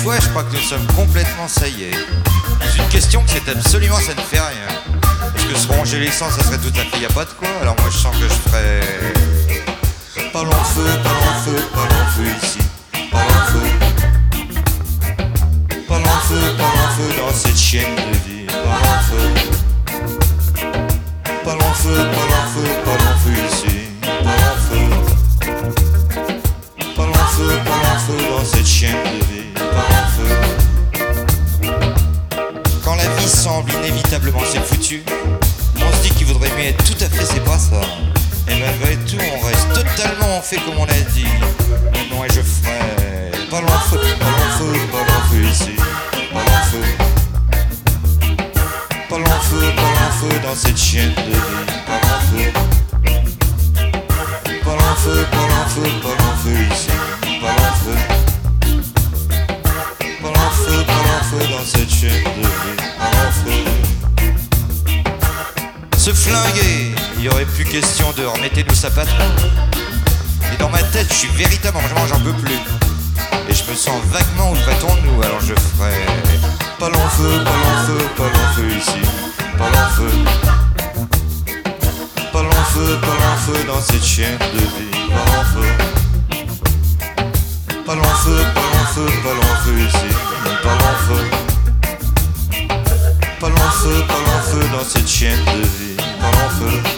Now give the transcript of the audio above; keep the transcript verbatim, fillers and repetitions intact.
fois, je crois que nous sommes complètement ça y est. C'est une question que c'est absolument, ça ne fait rien. Parce que se ronger les sangs, ça serait tout à fait, y a pas de quoi. Alors moi, je sens que je ferais... Parlons feu, parlons feu, parlons feu ici. Parlons feu. Parlons feu, parlons feu dans cette chaîne de vie. Parlons feu. Parlons feu, parlons feu, parlons feu ici. Parlons feu. Parlons feu, parlons feu dans cette chaîne de vie. Parlons feu. Quand la vie semble inévitablement c'est foutu, on se dit qu'il vaudrait mieux être tout à fait c'est pas ça. Et malgré tout on reste totalement on fait comme on l'a dit. Non et je ferai. Parlons feu, parlons feu, parlons feu ici. Parlons feu. Parlons feu, parlons feu dans cette chaîne de vie. Parlons feu. Parlons feu, parlons feu, parlons feu ici. Parlons feu. Parlons feu, parlons feu dans cette chaîne de vie. Parlons feu. Se flinguer, il y aurait plus question de remettez-nous sa patron. Et dans ma tête, je suis véritablement, j'en peux plus. Et je me sens vaguement où va-t-on-nous, alors je ferai. Parlons feu, parlons feu, parlons feu ici. Parlons feu. Parlons feu, parlons feu dans cette chaîne de vie. Parlons feu. Parlons feu, parlons feu, parlons feu ici. Parlons feu. Parlons feu, parlons feu dans cette chaîne de vie. Parlons feu.